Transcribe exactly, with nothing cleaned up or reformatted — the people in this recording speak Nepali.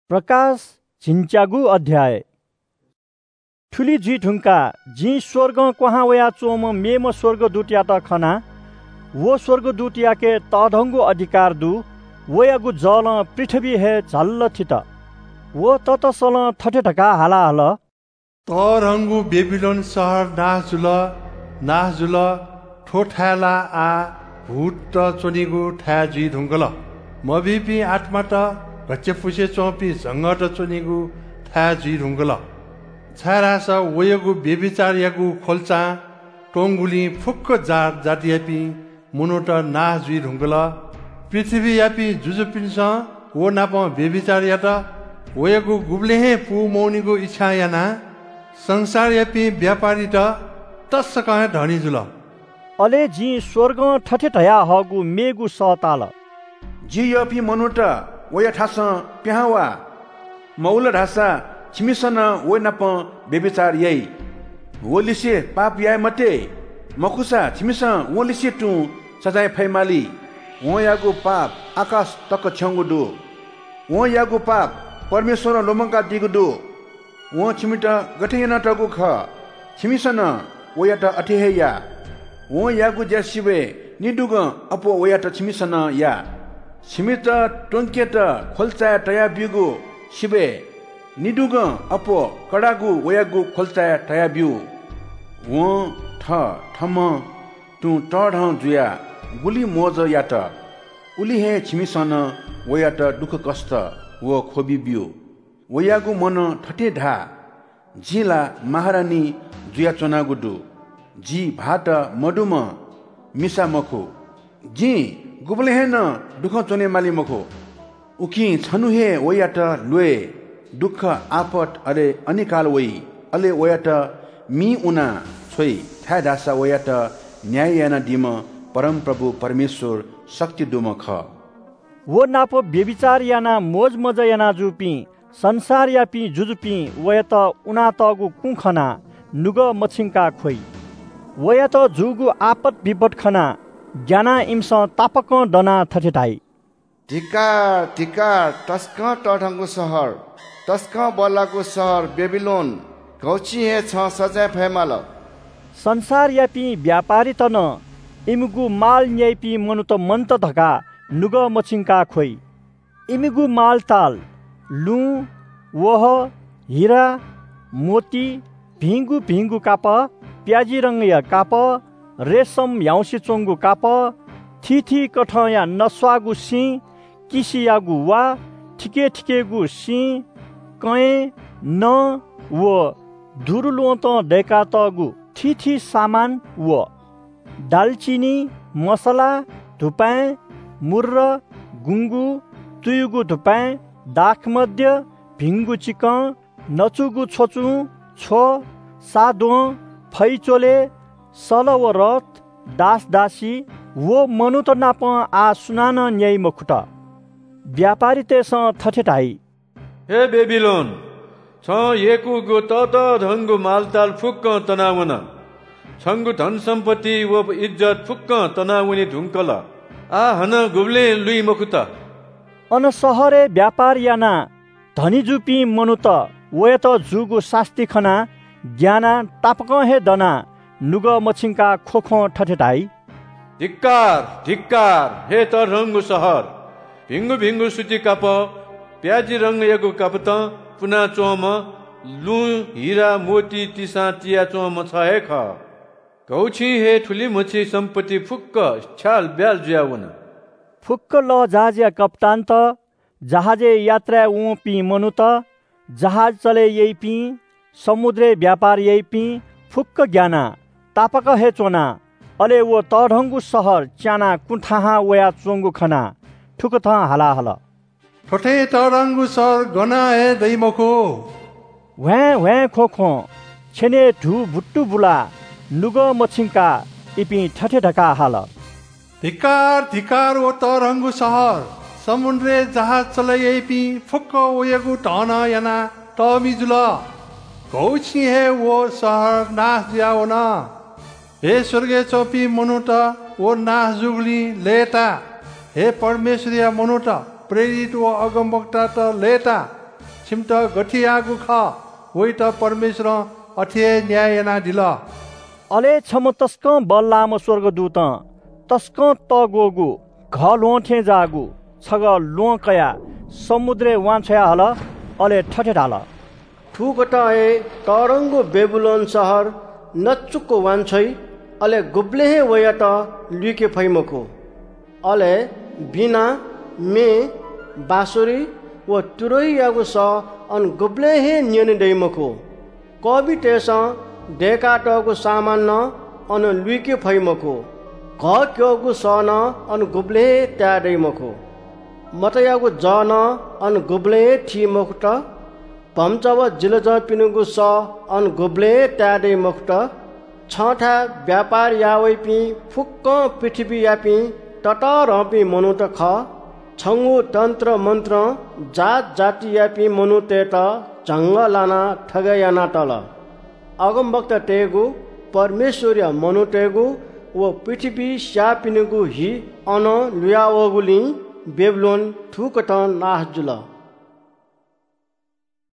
प्रकाश झिन्च्यागु अध्याय। ठुली जी ढुङ्का जी स्वर्ग कहाँ वया चोम मेम स्वर्गदूत या त खना वो स्वर्गदूत याके तढङ्गु अधिकार दु वयागु जल पृथ्वी हे झल्ल थित वो ततसल थटे ढका हाला हल तढङ्गु बेबिलोन सहर नास जुल नास जुल ठोठाला आ भूत चोनिगु ठा जी ढुङ्गल मबिपि आत्मा त गच्चे फुसे चौपी झङ्गट चोनिगु था जी ढुङ्गल छारास वयगु बेबिचार यागु खोल्चा टोङ्गुली फुक्क जात जातियापि मुनोट नास जी ढुङ्गल पृथ्वी यापि जुजुपिन्स वो नाप बेबिचार यात वयगु गुब्ले हे पु मौनीगु इच्छा याना संसार यापि व्यापारी त तस्सक धनी जुल अले जी स्वर्ग ठठे ठया हगु मेगु सताल जी यापि मनुट वया ठास प्यावा मौल ढासा छिमिसन वो नप बेबिचार यई वोलिसे पाप याय मते मखुसा छिमिसन वोलिसे टु सजाय फैमाली वो यागु पाप आकाश तक छंगु दु वो यागु पाप परमेश्वर लोमंका दिगु दु वो छिमिट गठेन टगु ख छिमिसन वया त अठेया वो यागु जसिबे निदुग अपो वया त छिमिसन या छिमित टोंकेट खोल्चा टया बिगु शिबे निदुग अपो कडागु वयागु खोल्चा टया बिउ वो ठ ठम तु टढ जुया गुली मोज यात उली हे छिमिसन वयात दुख कष्ट वो खोबी बिउ वयागु मन ठटे ढा जिला महारानी जुया चोनागु दु जी भात मडुम मिसा मखु जी गुबले हे न दुख चोने माली मखो उखी छनु हे वयाट लुए दुख आपत अरे अनिकाल वई अले वयाट मी उना छोई था दासा वयाट न्याय याना दिम परम प्रभु परमेश्वर शक्ति दुम ख वो नापो बेबिचार याना मोज मज याना जुपी संसार यापी जुजुपी वयत उना तगु कुखना नुग मछिङका खोइ वयत जुगु आपत विपद खना ज्ञाना इम्स तापक दना थठेटाई धिक्कार धिक्कार तस्क टढङ्गु सहर तस्क बल्लाको सहर बेबिलोन घौची हे छ सजाय फैमाल संसार यापी व्यापारी तन इमुगु माल न्यायपी मनुत मन्त धका नुग मछिङका खोइ इमुगु माल ताल लु वह हिरा मोती भिङ्गु भिङ्गु काप प्याजी रङ्ग काप रेशम याउसी चोङ्गु काप थिथी कठ या नस्वागु सी किसियागु वा ठिके ठिकेगु सी कए न वो धुरुलो त डेका तगु थिथी सामान वो दालचिनी मसला धुपाए मुर्र गुङ्गु तुयुगु धुपाए दाख मध्य भिङ्गु चिक नचुगु छोचु छो सादो फैचोले सल व रथ दास दासी वो मनुत नाप आ सुनान न्याय मखुट व्यापारी तेस थठेटाई हे बेबिलोन छ येकु गो तत ढङ्गु मालताल फुक्क तनावन छङ्गु धन सम्पत्ति वो इज्जत फुक्क तनावनी ढुङ्कल आ हन गुब्ले लुई मखुत अन सहरे व्यापार याना धनी जुपी मनुत वयत जुगु शास्ति खना ज्ञाना तापक हे दना नुग मछिङका खोखो ठठेटाई धिक्कार धिक्कार हे तढङ्गु सहर भिङ्गु भिङ्गु सुति काप प्याजी रङ्ग यागु काप त पुना चोम लु हिरा मोती तिसा तिया चोम छ हे ख गौछी हे ठुली मछि सम्पत्ति फुक्क छाल ब्याल ज्यावन फुक्क ल जहाजिया कप्तान त जहाजे यात्रा उ पी मनु त जहाज चले यही पी समुद्रे व्यापार यही पी फुक्क ज्ञाना तापक हे चोना अले वो तढङ्गु सहर च्याना कुठाहा वया चोङ्गु खना ठुक थ हाला हल ठोठे तढङ्गु सहर गना हे दैमखो व्हे व्हे खोखो छेने ढु बुट्टु बुला नुग मछिङका इपि ठठे ढका हाल धिक्कार धिक्कार वो तढङ्गु सहर समुद्रे जहाज चलाइ पि फुक्क वयगु टन याना तमिजुल गौछी हे वो सहर नास ज्याओ न हे स्वर्गे चौपी मनुट वो नास जुगली लेता हे परमेश्वरिया मनुट प्रेरित व अगमवक्ता त लेता छिमट गठियागु ख वही त परमेश्वर अठे न्याय ना दिल अले छम तस्क बल्लाम स्वर्गदूत तस्क तगोगु घ लोठे जागु छग लोकया समुद्रे वान्छया हल अले ठठे ढाल ठुकटाए तरंगो बेबुलोन शहर नचुको वान्छै अले गुब्ले वयत लुके फैमको अले बिना मे बासुरी व तुरैयागु स अन गुब्ले हे न्यन दैमको कवि तेस डेकाटगु सामान न अन लुके फैमको घ क्योगु स न अन गुब्ले त्या दैमको मतयागु ज न अन गुब्ले थि मुक्त भम्चव जिलज पिनुगु स अन गुब्ले त्या दैमक्त छठा व्यापार यावै पि फुक्क पृथ्वी यापि तट रपि मनुत ख छङ्गु तन्त्र मन्त्र जात जाति यापि मनु तेत झङ्ग लाना ठगयाना तल अगमभक्त टेगु परमेश्वर्य मनु टेगु व पृथ्वी स्यापिनुगु हि अन लुयावगुली बेबलोन थुकट नाहजुल